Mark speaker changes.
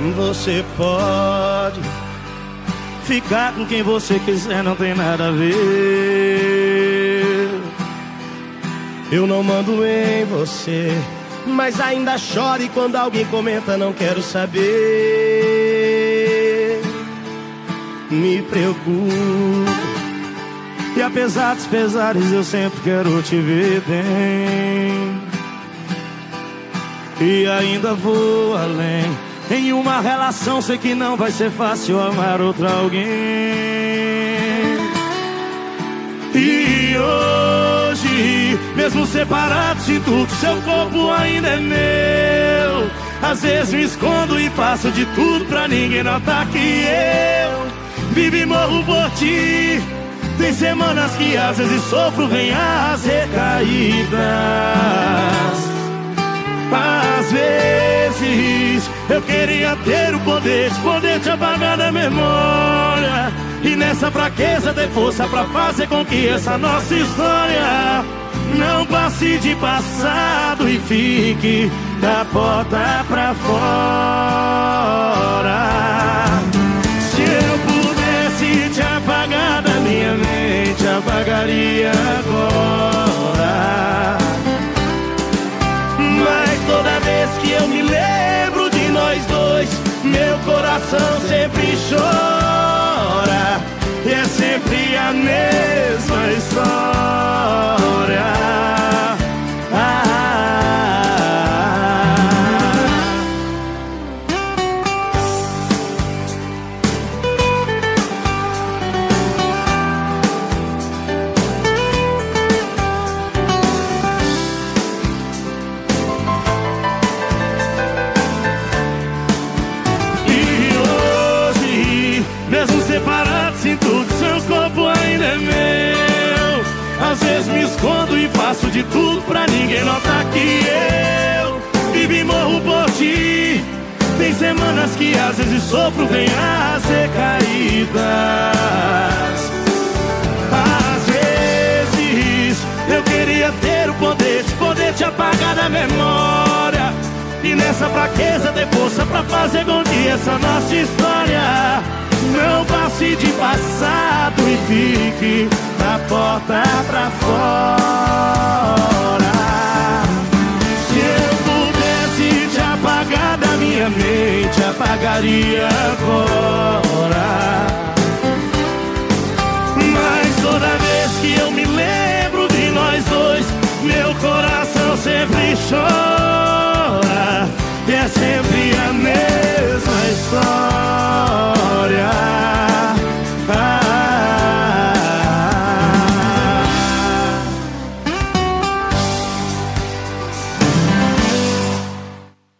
Speaker 1: Você pode ficar com quem você quiser, não tem nada a ver. Eu não mando em você, mas ainda choro e quando alguém comenta não quero saber. Me preocupo e apesar dos pesares eu sempre quero te ver bem. E ainda vou além. Em uma relação sei que não vai ser fácil amar outra alguém. E hoje, mesmo separado, sinto que seu corpo ainda é meu. Às vezes me escondo e faço de tudo pra ninguém notar que eu vivo e morro por ti. Tem semanas que às vezes sofro, vem as recaídas. Às vezes eu queria ter o poder de te apagar da memória. E nessa fraqueza ter força pra fazer com que essa nossa história não passe de passado e fique da porta pra fora. Se eu pudesse te apagar da minha mente, apagaria agora. Mas toda vez que eu me lembro de nós dois, meu coração sempre chora. E é sempre a mesma história. Mesmo separado, sinto que seu corpo ainda é meu. Às vezes me escondo e faço de tudo pra ninguém notar que eu vivo e morro por ti. Tem semanas que às vezes sofro, vem as recaídas. Às vezes eu queria ter o poder de te apagar da memória. E nessa fraqueza ter força pra fazer com que essa nossa história não passe de passado e fique da porta pra fora. Se eu pudesse te apagar da minha mente, apagaria agora. Mas toda vez que eu me lembro de nós dois, meu coração sempre chora.